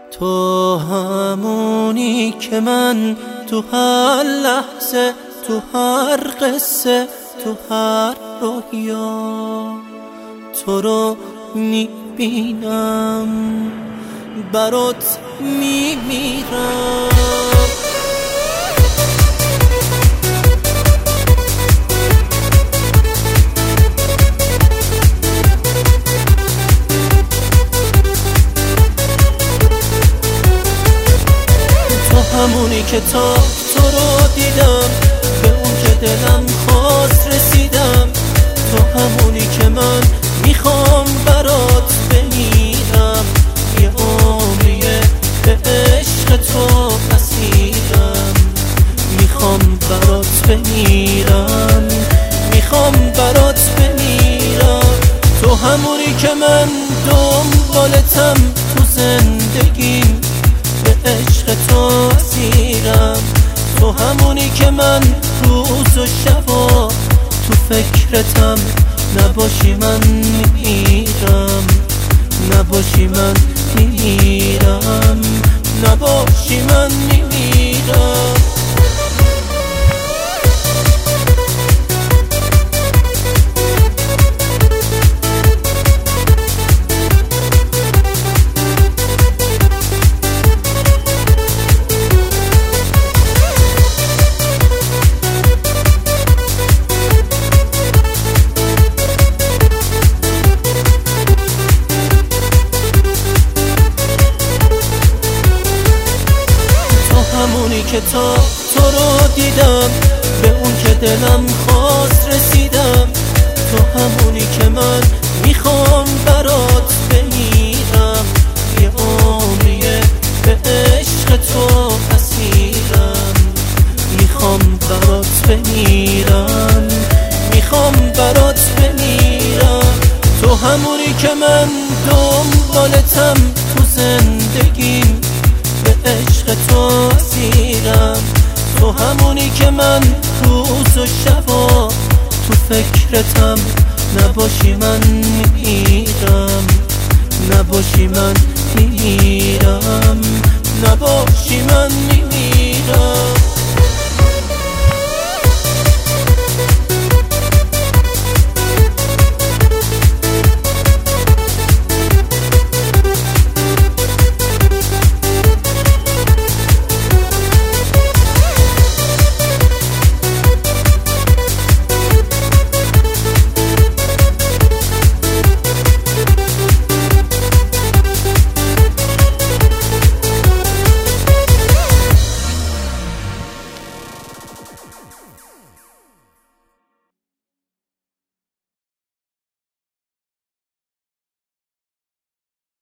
تو همونی که من تو هر لحظه، تو هر قصه، تو هر رویا تو رو میبینم، برات میمیرم. همونی که تا تو رو دیدم، به اون که دلم خواست رسیدم. تو همونی که من میخوام برات بمیرم، یه عمریه به عشق تو اسیرم. میخوام برات بمیرم، میخوام برات بمیرم. تو همونی که من دنبالتم تو زندگیم، به عشق تو اسیرم. تو همونی که من روز و شبا تو فکرتم، نباشی من میمیرم، نباشی من میمیرم، نباشی من میمیرم. همونی که تا تو رو دیدم، به اون که دلم خواست رسیدم. تو همونی که من میخوام برات بمیرم، یه عمریه به عشق تو اسیرم. میخوام برات بمیرم، میخوام برات بمیرم. تو همونی که من دنبالتم تو زندگیم، به عشق تو اسیرم. تو همونی که من روز و شبا تو فکرتم، نباشی من میمیرم، نباشی من میمیرم، نباشی من میمیرم.